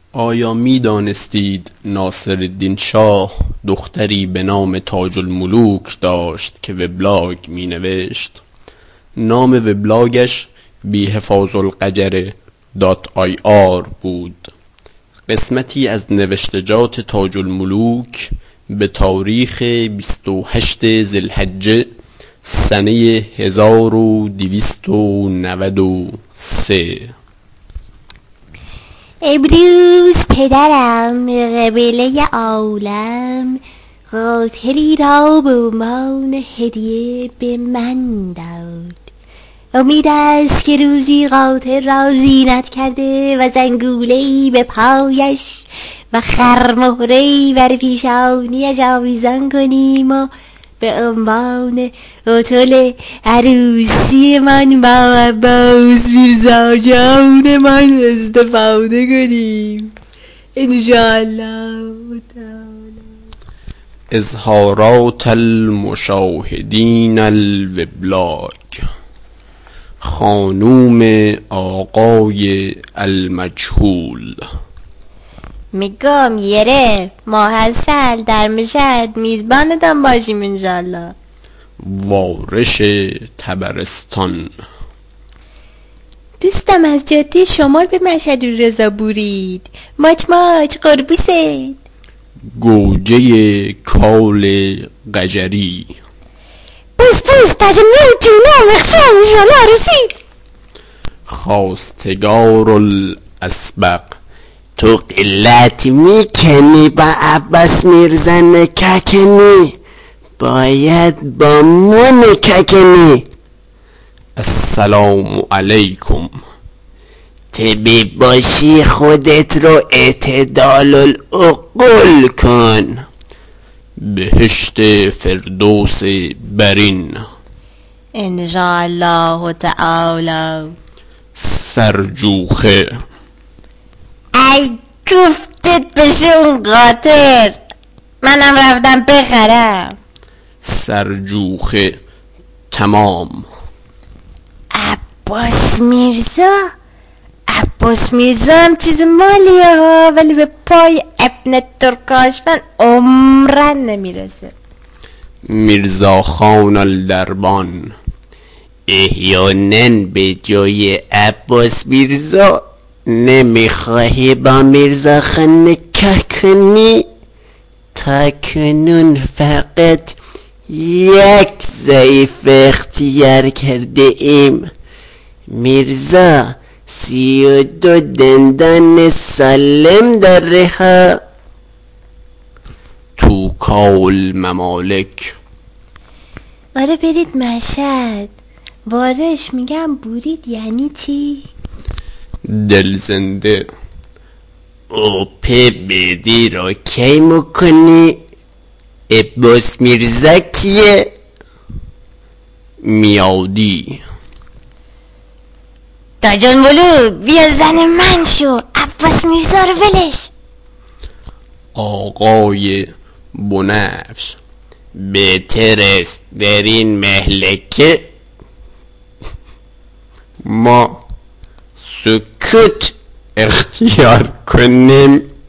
آیا می دانستید ناصرالدین شاه دختری به نام تاج الملوک داشت که وبلاگ می نوشت؟ نام وبلاگش بیحفاظالقجره.ir بود. قسمتی از نوشتجات تاج الملوک به تاریخ 28 ذوالحجه سنه 1293. امروز پدرم قبله عالم قاطری را به عنوان هدیه به من داد. امید است که روزی قاطر را زینت کرده و زنگوله‌ای به پایش و خرمهره‌ای بر پیشانیش آویزان کنیم و به عنوان عطل عروسی من با عباس میرزا جان من استفاده کنیم انشاءالله تعالی. اظهارات المشاهدین الوبلاگ. خانوم آقای المجهول: میگم یره ماحصل در مشهد میزبانتان باشیم انشالله. وارش طبرستان: دوستم از جاده شمال به مشهد رضا برید. ماچ قربوست. گوجه کال قجری: پوست تجمع جونه مخشم انشالله رسید. خواستگار الاسبق: تو قلت میکنی با عباس میرزا نکاح کنی، باید با ما نکاح کنی. السلام علیکم. طبیب باشی خودت رو اعتدال العقول کن. بهشت فردوس برین انشاءالله تعالی. سرجوخه: ای گفتت بشون قاطر، منم رفتم بخرم. سرجوخه تمام. عباس میرزا هم چیز مالیه ها، ولی به پای ابن ترکاشفن عمرن نمیرسه. میرزا خان الدربان: احیانا به جای عباس میرزا نمیخواهی با میرزا خان نکاح کنی؟ تا کنون فقط یک ضعیف اختیار کرده ایم. میرزا 32 دندان سالم داره ها. توکال ممالک: آره برید مشهد. وارش میگم برید یعنی چی؟ دلزنده: او بدی رو کی میکنی؟ عباس میرزا کیه؟ میادی: تاجان ولو بیا زن من شو، عباس میرزا رو ولش. آقای بنفش: بهتر است در این مهلکه ما سکوت اختیار کنیم.